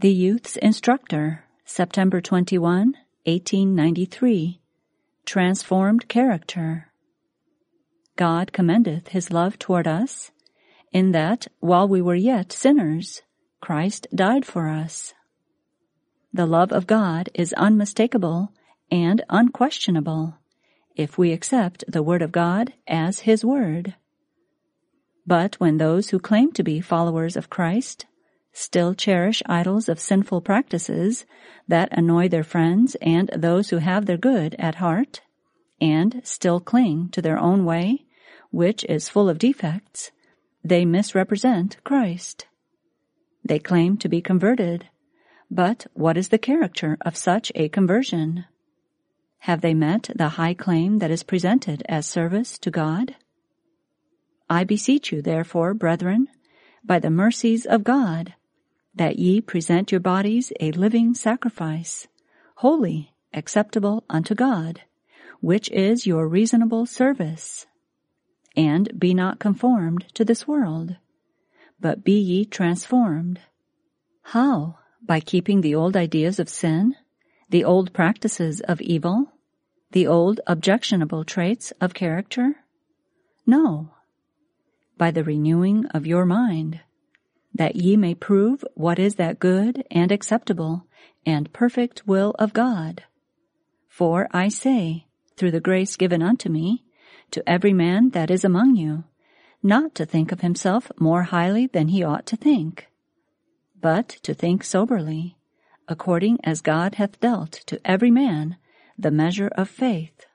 The Youth's Instructor, September 21, 1893. Transformed Character. God commendeth his love toward us, in that, while we were yet sinners, Christ died for us. The love of God is unmistakable and unquestionable, if we accept the Word of God as His Word. But when those who claim to be followers of Christ still cherish idols of sinful practices that annoy their friends and those who have their good at heart, and still cling to their own way, which is full of defects, they misrepresent Christ. They claim to be converted, but what is the character of such a conversion? Have they met the high claim that is presented as service to God? I beseech you, therefore, brethren, by the mercies of God, that ye present your bodies a living sacrifice, holy, acceptable unto God, which is your reasonable service. And be not conformed to this world, but be ye transformed. How? By keeping the old ideas of sin, the old practices of evil, the old objectionable traits of character? No. By the renewing of your mind, that ye may prove what is that good and acceptable and perfect will of God. For I say, through the grace given unto me, to every man that is among you, not to think of himself more highly than he ought to think, but to think soberly, according as God hath dealt to every man the measure of faith.